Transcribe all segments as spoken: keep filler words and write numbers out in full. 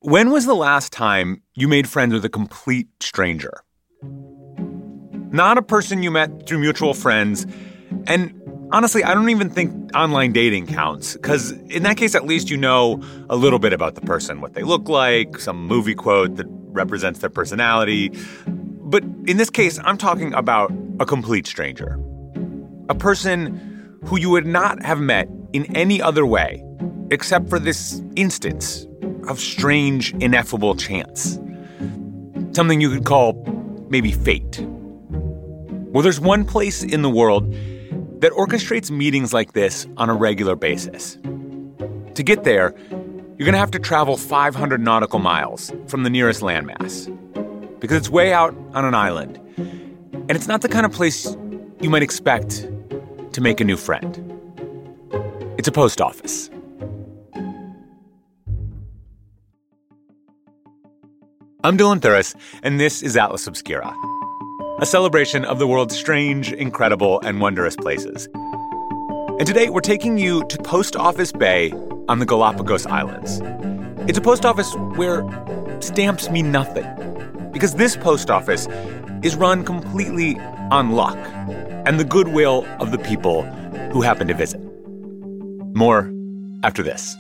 When was the last time you made friends with a complete stranger? Not a person you met through mutual friends. And honestly, I don't even think online dating counts, because in that case, at least you know a little bit about the person, what they look like, some movie quote that represents their personality. But in this case, I'm talking about a complete stranger. A person who you would not have met in any other way, except for this instance of strange, ineffable chance. Something you could call maybe fate. Well, there's one place in the world that orchestrates meetings like this on a regular basis. To get there, you're going to have to travel five hundred nautical miles from the nearest landmass, because it's way out on an island, and it's not the kind of place you might expect to make a new friend. It's a post office. I'm Dylan Thuras, and this is Atlas Obscura, a celebration of the world's strange, incredible, and wondrous places. And today, we're taking you to Post Office Bay on the Galapagos Islands. It's a post office where stamps mean nothing, because this post office is run completely on luck and the goodwill of the people who happen to visit. More after this.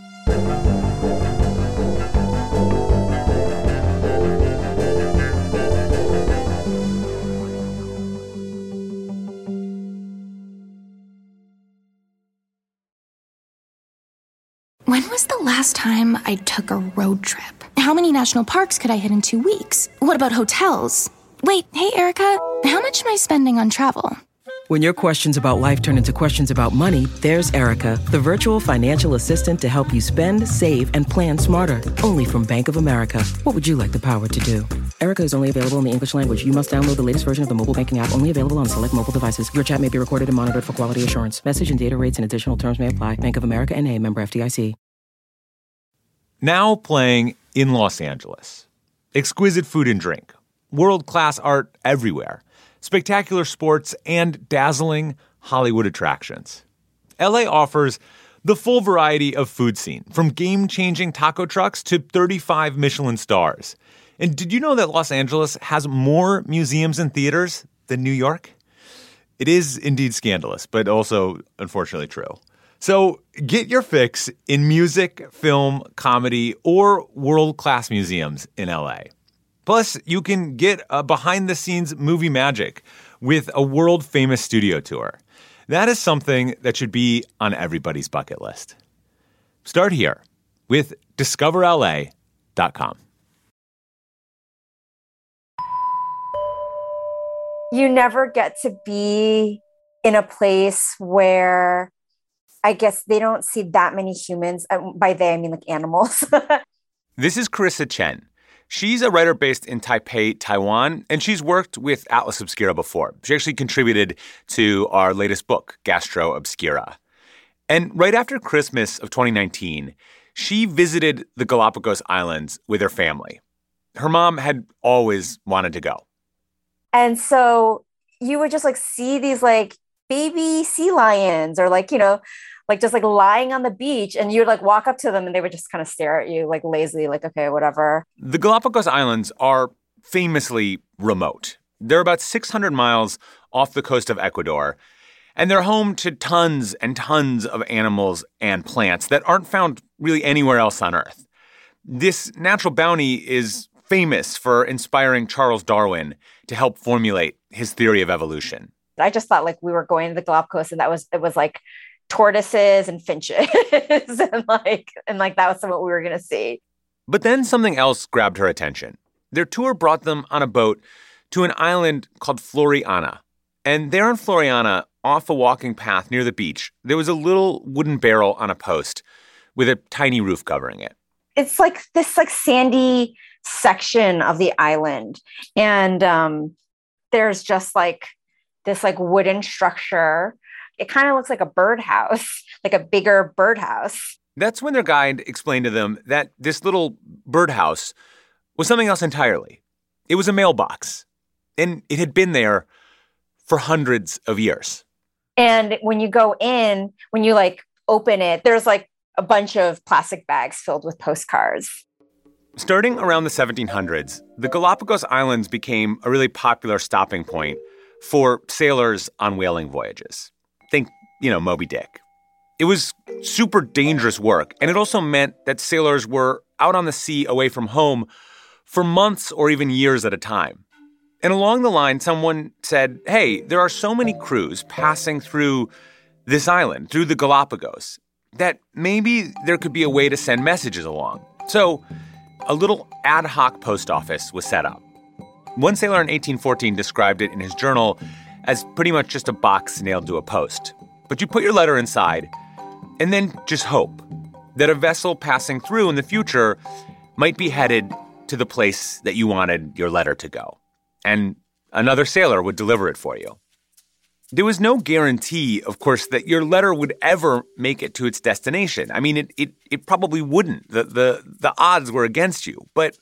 When was the last time I took a road trip? How many national parks could I hit in two weeks? What about hotels? Wait, hey, Erica, how much am I spending on travel? When your questions about life turn into questions about money, there's Erica, the virtual financial assistant to help you spend, save, and plan smarter. Only from Bank of America. What would you like the power to do? Erica is only available in the English language. You must download the latest version of the mobile banking app, only available on select mobile devices. Your chat may be recorded and monitored for quality assurance. Message and data rates and additional terms may apply. Bank of America N A, member F D I C. Now playing in Los Angeles. Exquisite food and drink. World-class art everywhere. Spectacular sports and dazzling Hollywood attractions. L A offers the full variety of food scene, from game-changing taco trucks to thirty-five Michelin stars. And did you know that Los Angeles has more museums and theaters than New York? It is indeed scandalous, but also, unfortunately, true. So get your fix in music, film, comedy, or world-class museums in L A. Plus, you can get a behind-the-scenes movie magic with a world-famous studio tour. That is something that should be on everybody's bucket list. Start here with discover L A dot com. You never get to be in a place where I guess they don't see that many humans. By they, I mean like animals. This is Carissa Chen. She's a writer based in Taipei, Taiwan, and she's worked with Atlas Obscura before. She actually contributed to our latest book, Gastro Obscura. And right after Christmas of twenty nineteen, she visited the Galapagos Islands with her family. Her mom had always wanted to go. And so you would just like see these like baby sea lions or like, you know, like just like lying on the beach, and you would like walk up to them and they would just kind of stare at you like lazily, like, okay, whatever. The Galapagos Islands are famously remote. They're about six hundred miles off the coast of Ecuador, and they're home to tons and tons of animals and plants that aren't found really anywhere else on Earth. This natural bounty is famous for inspiring Charles Darwin to help formulate his theory of evolution. I just thought like we were going to the Galapagos and that was, it was like tortoises and finches and like, and like that was what we were going to see. But then something else grabbed her attention. Their tour brought them on a boat to an island called Floriana. And there in Floriana, off a walking path near the beach, there was a little wooden barrel on a post with a tiny roof covering it. It's like this like sandy section of the island. And um, there's just like this like wooden structure. It kind of looks like a birdhouse, like a bigger birdhouse. That's when their guide explained to them that this little birdhouse was something else entirely. It was a mailbox, and it had been there for hundreds of years. And when you go in, when you like open it, there's like a bunch of plastic bags filled with postcards. Starting around the seventeen hundreds, the Galapagos Islands became a really popular stopping point for sailors on whaling voyages. Think, you know, Moby Dick. It was super dangerous work, and it also meant that sailors were out on the sea away from home for months or even years at a time. And along the line, someone said, hey, there are so many crews passing through this island, through the Galapagos, that maybe there could be a way to send messages along. So a little ad hoc post office was set up. One sailor in eighteen fourteen described it in his journal as pretty much just a box nailed to a post. But you put your letter inside and then just hope that a vessel passing through in the future might be headed to the place that you wanted your letter to go. And another sailor would deliver it for you. There was no guarantee, of course, that your letter would ever make it to its destination. I mean, it it, it probably wouldn't. The, the, the odds were against you. But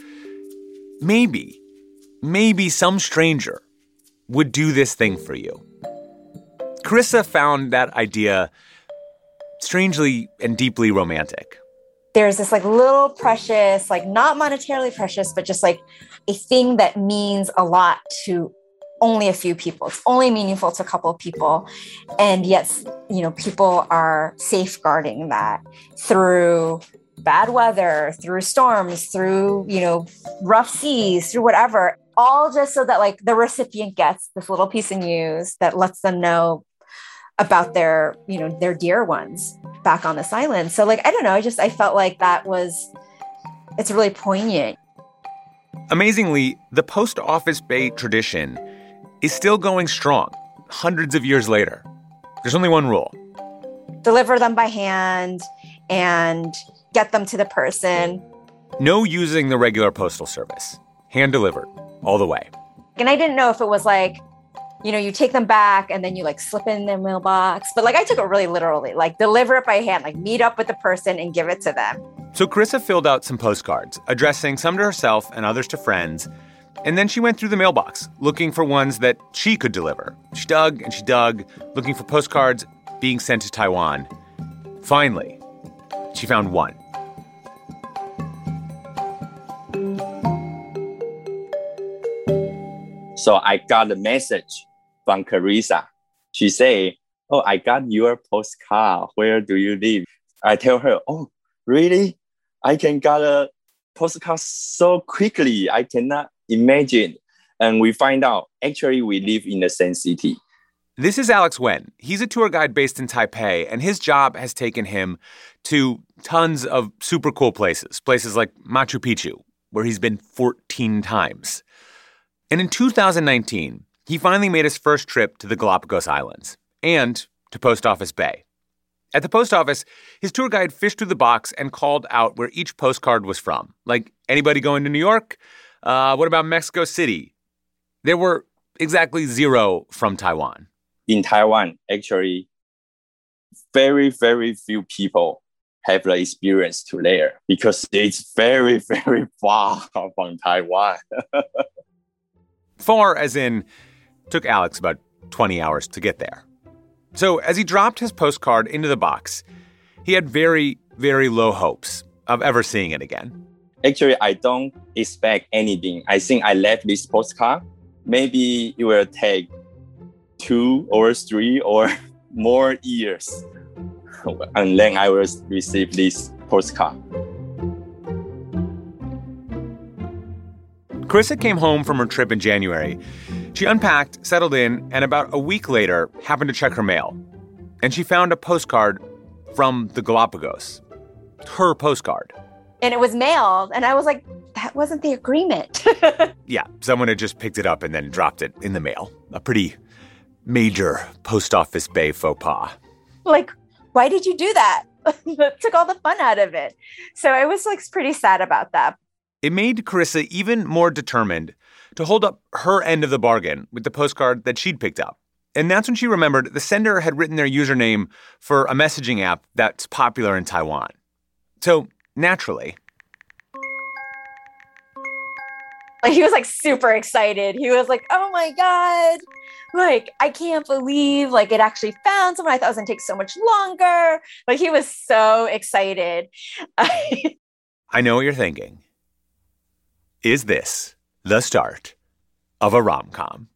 maybe, maybe some stranger would do this thing for you. Carissa found that idea strangely and deeply romantic. There's this like little precious, like not monetarily precious, but just like a thing that means a lot to only a few people. It's only meaningful to a couple of people. And yet, you know, people are safeguarding that through bad weather, through storms, through, you know, rough seas, through whatever, all just so that like the recipient gets this little piece of news that lets them know about their, you know, their dear ones back on this island. So like, I don't know, I just, I felt like that was, it's really poignant. Amazingly, the post office bay tradition is still going strong hundreds of years later. There's only one rule. Deliver them by hand and get them to the person. No using the regular postal service. Hand delivered all the way. And I didn't know if it was like, you know, you take them back and then you like slip in their mailbox. But like I took it really literally, like deliver it by hand, like meet up with the person and give it to them. So Carissa filled out some postcards, addressing some to herself and others to friends. And then she went through the mailbox, looking for ones that she could deliver. She dug and she dug, looking for postcards being sent to Taiwan. Finally, she found one. So I got a message from Carissa. She said, oh, I got your postcard. Where do you live? I tell her, oh, really? I can get a postcard so quickly. I cannot imagine. And we find out, actually, we live in the same city. This is Alex Wen. He's a tour guide based in Taipei, and his job has taken him to tons of super cool places, places like Machu Picchu, where he's been fourteen times. And in two thousand nineteen, he finally made his first trip to the Galapagos Islands and to Post Office Bay. At the post office, his tour guide fished through the box and called out where each postcard was from. Like, anybody going to New York? Uh, what about Mexico City? There were exactly zero from Taiwan. In Taiwan, actually, very, very few people have the experience to there because it's very, very far from Taiwan. Far as in, took Alex about twenty hours to get there. So as he dropped his postcard into the box, he had very, very low hopes of ever seeing it again. Actually, I don't expect anything. I think I left this postcard. Maybe it will take two or three or more years. And then I will receive this postcard. Carissa came home from her trip in January. She unpacked, settled in, and about a week later happened to check her mail. And she found a postcard from the Galapagos. Her postcard. And it was mailed, and I was like, that wasn't the agreement. Yeah, someone had just picked it up and then dropped it in the mail. A pretty major Post Office Bay faux pas. Like, why did you do that? That took all the fun out of it. So I was like pretty sad about that. It made Carissa even more determined to hold up her end of the bargain with the postcard that she'd picked up. And that's when she remembered the sender had written their username for a messaging app that's popular in Taiwan. So, naturally, like he was like super excited. He was like, oh my God, like, I can't believe like it actually found someone. I thought it was gonna take so much longer. Like he was so excited. I know what you're thinking. is this the start of a rom-com?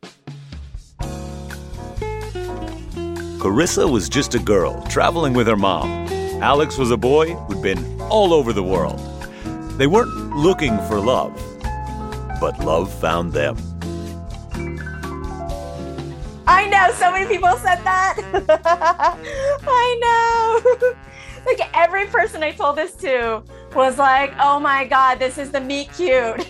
Carissa was just a girl traveling with her mom. Alex was a boy who'd been all over the world. They weren't looking for love, but love found them. I know, so many people said that. I know. Like every person I told this to was like, oh my God, this is the meet cute.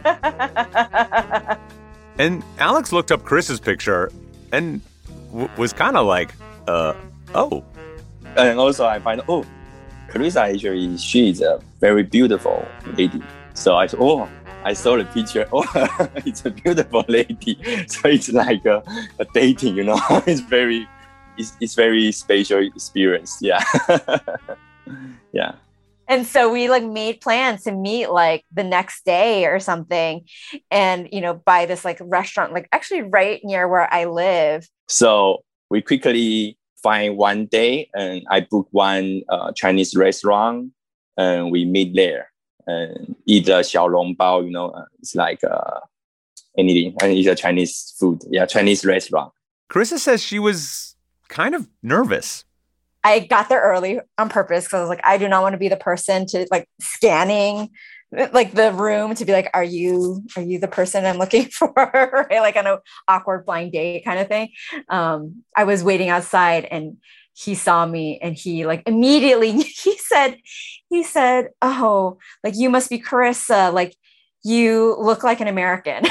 And Alex looked up Carissa's picture and w- was kind of like, uh, oh. And also I find, oh, Carissa actually, she is a very beautiful lady. So I said, oh, I saw the picture. Oh, it's a beautiful lady. So it's like a, a dating, you know. It's very, it's, it's very special experience. Yeah, yeah. And so we like made plans to meet like the next day or something, and you know, by this like restaurant, like actually right near where I live. So we quickly find one day, and I booked one uh, Chinese restaurant, and we meet there. And eat a xiaolongbao, you know, uh, it's like uh, anything. And it's a Chinese food. Yeah, Chinese restaurant. Carissa says she was kind of nervous. I got there early on purpose because I was like, I do not want to be the person to like scanning like the room to be like, are you, are you the person I'm looking for? Right? Like on an awkward blind date kind of thing. Um, I was waiting outside and he saw me and he like immediately, he said, he said, oh, like you must be Carissa. Like you look like an American.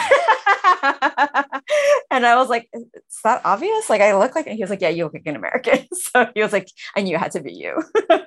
And I was like, is that obvious? Like I look like, and he was like, yeah, you look like an American. So he was like, I knew it had to be you.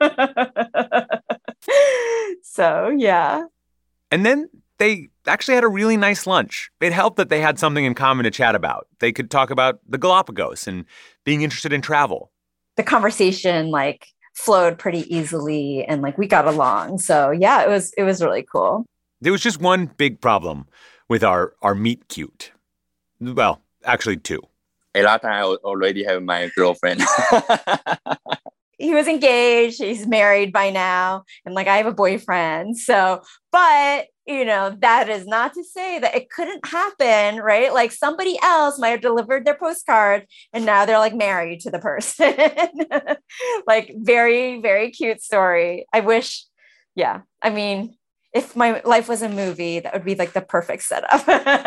So yeah. And then they actually had a really nice lunch. It helped that they had something in common to chat about. They could talk about the Galapagos and being interested in travel. The conversation like flowed pretty easily and like we got along. So yeah, it was it was really cool. There was just one big problem with our, our meet cute. Well, actually two. A lot of time I already have my girlfriend. He was engaged, he's married by now, and like I have a boyfriend. So, but you know, that is not to say that it couldn't happen, right? Like somebody else might have delivered their postcard and now they're like married to the person. Like very, very cute story. I wish, yeah. I mean, if my life was a movie, that would be like the perfect setup.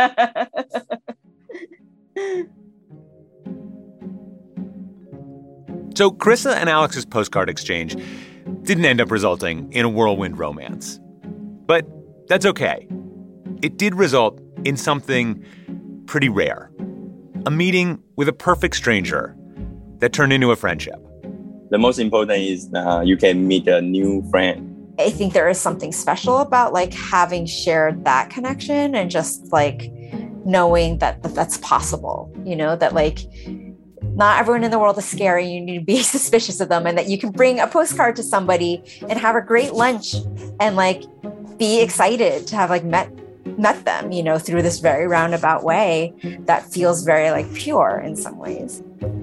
So Carissa and Alex's postcard exchange didn't end up resulting in a whirlwind romance. But that's okay. It did result in something pretty rare. A meeting with a perfect stranger that turned into a friendship. The most important is uh, you can meet a new friend. I think there is something special about like having shared that connection and just like knowing that, that that's possible, you know, that like not everyone in the world is scary. You need to be suspicious of them, and that you can bring a postcard to somebody and have a great lunch and like be excited to have like met met them, you know, through this very roundabout way that feels very like pure in some ways.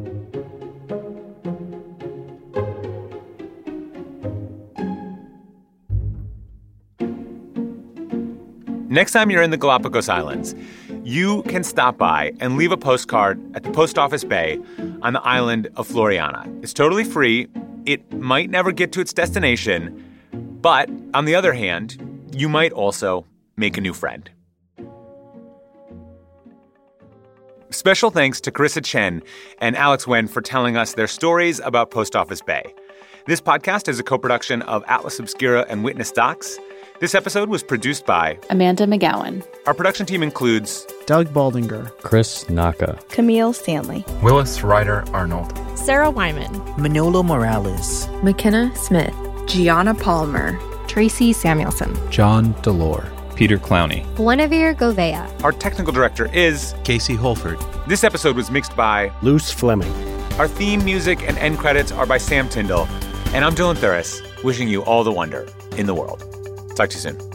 Next time you're in the Galapagos Islands, you can stop by and leave a postcard at the Post Office Bay on the island of Floriana. It's totally free. It might never get to its destination, but on the other hand, you might also make a new friend. Special thanks to Carissa Chen and Alex Wen for telling us their stories about Post Office Bay. This podcast is a co-production of Atlas Obscura and Witness Docs. This episode was produced by Amanda McGowan. Our production team includes Doug Baldinger, Chris Naka, Camille Stanley, Willis Ryder Arnold, Sarah Wyman, Manolo Morales, McKenna Smith, Gianna Palmer, Tracy Samuelson, John Delore, Peter Clowney, Guinevere Govea. Our technical director is Casey Holford. This episode was mixed by Luce Fleming. Our theme music and end credits are by Sam Tyndall. And I'm Dylan Thuris, wishing you all the wonder in the world. Talk to you soon.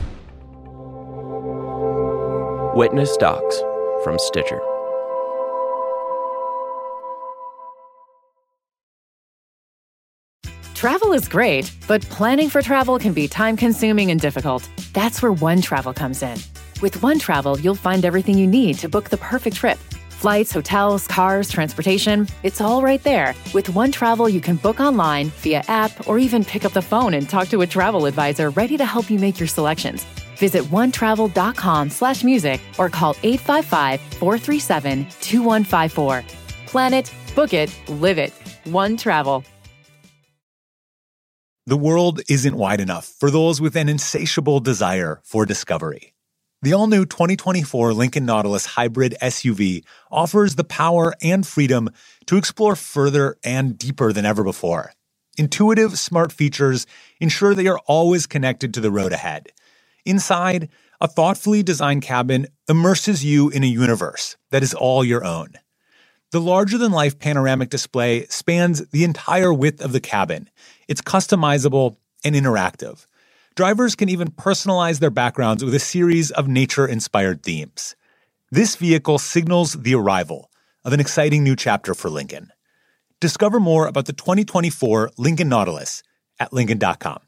Witness Docs from Stitcher. Travel is great, but planning for travel can be time-consuming and difficult. That's where One Travel comes in. With One Travel, you'll find everything you need to book the perfect trip. Flights, hotels, cars, transportation, it's all right there. With One Travel, you can book online, via app, or even pick up the phone and talk to a travel advisor ready to help you make your selections. Visit onetravel.com slash music or call eight five five, four three seven, two one five four. Plan it, book it, live it. One Travel. The world isn't wide enough for those with an insatiable desire for discovery. The all-new twenty twenty-four Lincoln Nautilus Hybrid S U V offers the power and freedom to explore further and deeper than ever before. Intuitive, smart features ensure that you're always connected to the road ahead. Inside, a thoughtfully designed cabin immerses you in a universe that is all your own. The larger-than-life panoramic display spans the entire width of the cabin. It's customizable and interactive. Drivers can even personalize their backgrounds with a series of nature-inspired themes. This vehicle signals the arrival of an exciting new chapter for Lincoln. Discover more about the twenty twenty-four Lincoln Nautilus at Lincoln dot com.